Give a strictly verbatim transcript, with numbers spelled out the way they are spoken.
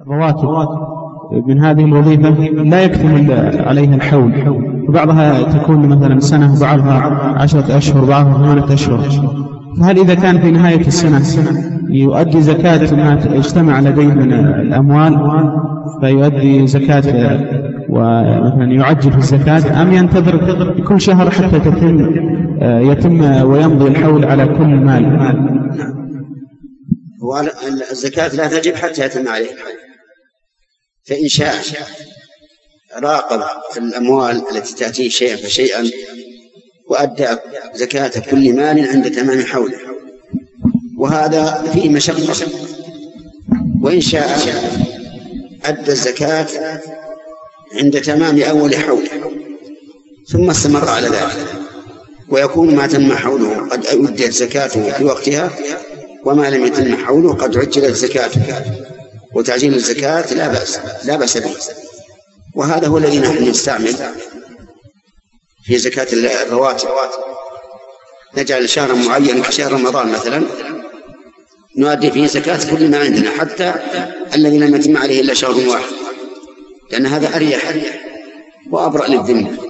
الرواتب من هذه الوظيفة لا يكتمل عليها الحول، وبعضها تكون مثلا سنة وبعضها عشرة أشهر وبعضها ثمانية أشهر، فهل إذا كان في نهاية السنة يؤدي زكاة ما اجتمع لديه من الأموال فيؤدي زكاة ومثلا يعجل في الزكاة، أم ينتظر كل شهر حتى تتم يتم ويمضي الحول على كل مال؟ الزكاة لا تجب حتى يتم عليه الحول، فإن شاء راقب في الأموال التي تأتيه شيئا فشيئا وأدى زكاة كل مال عند تمام حوله، وهذا فيه مشقة. وإن شاء أدى الزكاة عند تمام أول حول ثم استمر على ذلك، ويكون ما تم حوله قد أدت زكاته في وقتها، وما لم يتم حوله قد عجلت زكاته، وتعجيل الزكاة لا بأس لا بأس به. وهذا هو الذي نحن نستعمل في زكاة الرواتب، نجعل شهرا معينا كشهر رمضان مثلا نؤدي فيه زكاة كل ما عندنا حتى الذي لم يتم عليه إلا شهر واحد، لأن هذا أريح وأبرأ للذمة.